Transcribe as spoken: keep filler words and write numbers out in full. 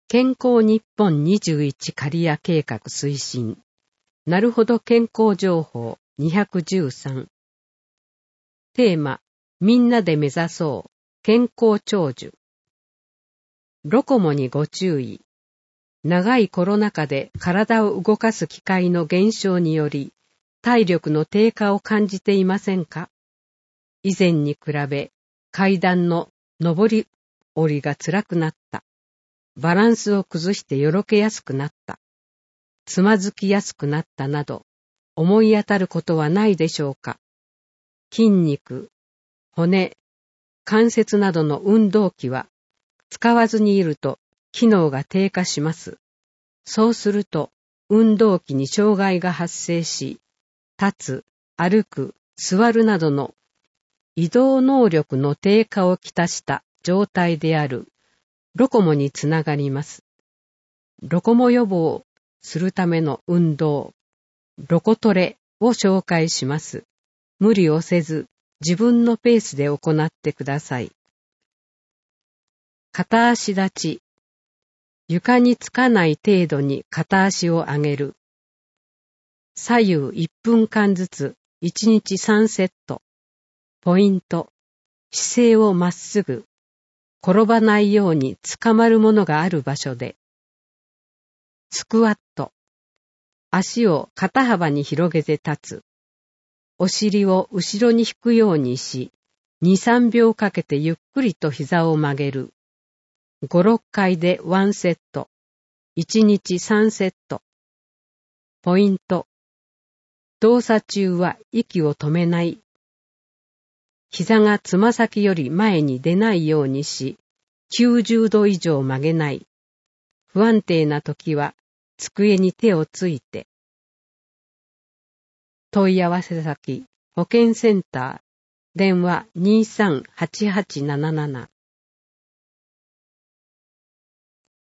健康日本にじゅういち刈谷計画推進。なるほど健康情報にひゃくじゅうさん。テーマ、みんなで目指そう健康長寿。ロコモにご注意。長いコロナ禍で体を動かす機会の減少により、体力の低下を感じていませんか？以前に比べ、階段の上り下りが辛くなった。バランスを崩してよろけやすくなった。つまずきやすくなったなど、思い当たることはないでしょうか。筋肉、骨、関節などの運動器は、使わずにいると機能が低下します。そうすると、運動器に障害が発生し、立つ、歩く、座るなどの移動能力の低下をきたした状態であるロコモにつながります。ロコモ予防するための運動、ロコトレを紹介します。無理をせず、自分のペースで行ってください。片足立ち。床につかない程度に片足を上げる。左右いっぷんかんずついちにちさんセット。ポイント。姿勢をまっすぐ。転ばないように捕まるものがある場所で。スクワット。足を肩幅に広げて立つ。お尻を後ろに引くようにし、に、さんびょうかけてゆっくりと膝を曲げる。ご、ろっかいでワンセット。いちにちさんセット。ポイント。動作中は息を止めない。膝がつま先より前に出ないようにし、きゅうじゅうど以上曲げない。不安定な時は机に手をついて。問い合わせ先、保健センター、電話にーさんはちはちなななな。